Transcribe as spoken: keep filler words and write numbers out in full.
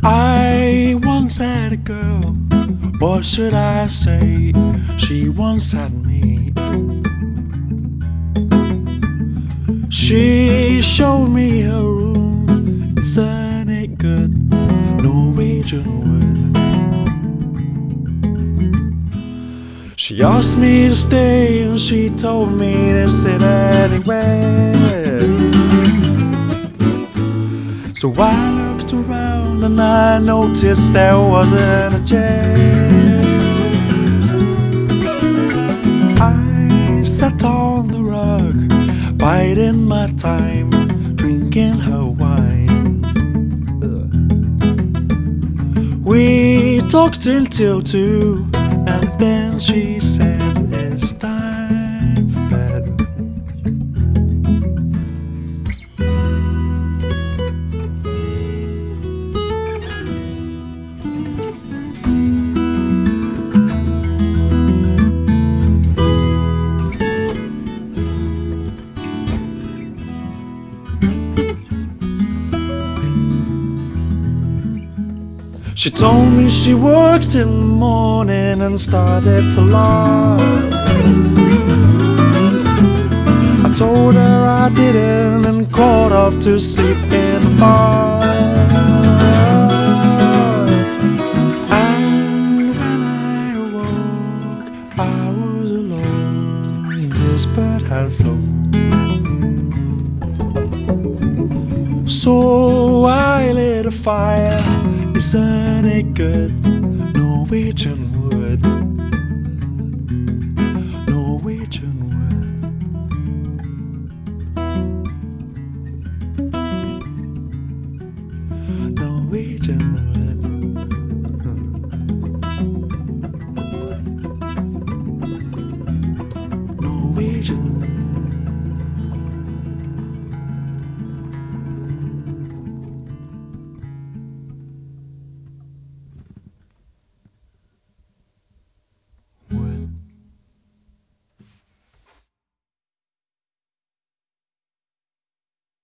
I once had a girl, what should I say? She once had me. She showed me her room, isn't it good? Norwegian wood. She asked me to stay and she told me to sit anywhere. So I looked around and I noticed there wasn't a chair. I sat on the rug, biding my time, drinking her wine. We talked till till two, and then she said it's time for bed. She told me she worked in the morning and started to lie. I told her I didn't and called off to sleep in the bar. And when I awoke, I was alone. This bird had flown. So I lit a fire. Isn't it good? Norwegian wood.